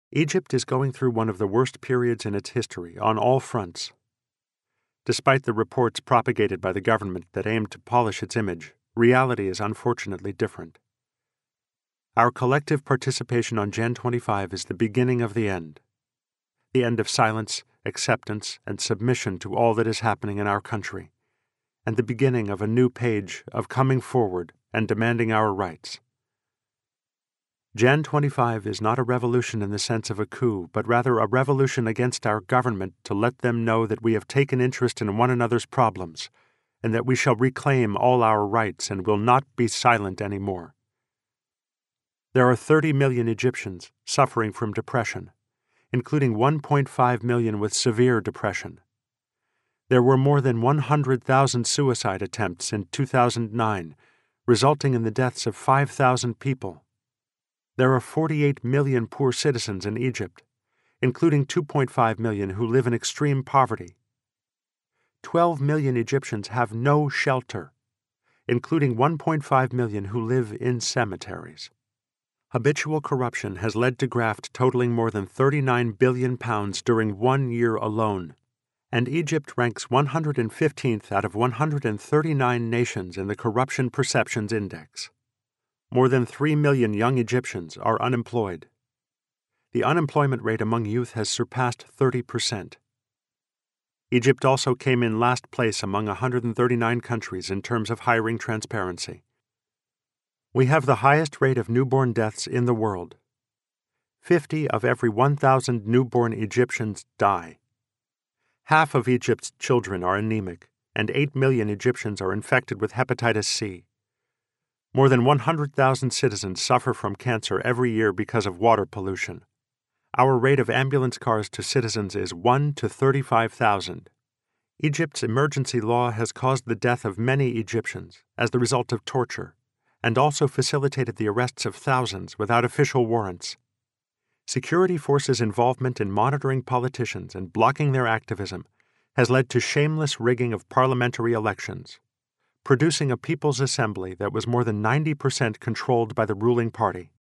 Egypt is going through one of the worst periods in its history on all fronts. Despite the reports propagated by the government that aim to polish its image, reality is unfortunately different. Our collective participation on Jan 25 is the beginning of the end of silence, acceptance, and submission to all that is happening in our country, and the beginning of a new page of coming forward and demanding our rights. Jan 25 is not a revolution in the sense of a coup, but rather a revolution against our government to let them know that we have taken interest in one another's problems, and that we shall reclaim all our rights and will not be silent anymore. There are 30 million Egyptians suffering from depression, including 1.5 million with severe depression. There were more than 100,000 suicide attempts in 2009, resulting in the deaths of 5,000 people. There are 48 million poor citizens in Egypt, including 2.5 million who live in extreme poverty. 12 million Egyptians have no shelter, including 1.5 million who live in cemeteries. Habitual corruption has led to graft totaling more than £39 billion during 1 year alone, and Egypt ranks 115th out of 139 nations in the Corruption Perceptions Index. More than 3 million young Egyptians are unemployed. The unemployment rate among youth has surpassed 30%. Egypt also came in last place among 139 countries in terms of hiring transparency. We have the highest rate of newborn deaths in the world. 50 of every 1,000 newborn Egyptians die. Half of Egypt's children are anemic, and 8 million Egyptians are infected with hepatitis C. More than 100,000 citizens suffer from cancer every year because of water pollution. Our rate of ambulance cars to citizens is 1 to 35,000. Egypt's emergency law has caused the death of many Egyptians as the result of torture, and also facilitated the arrests of thousands without official warrants. Security forces' involvement in monitoring politicians and blocking their activism has led to shameless rigging of parliamentary elections, producing a People's Assembly that was more than 90% controlled by the ruling party.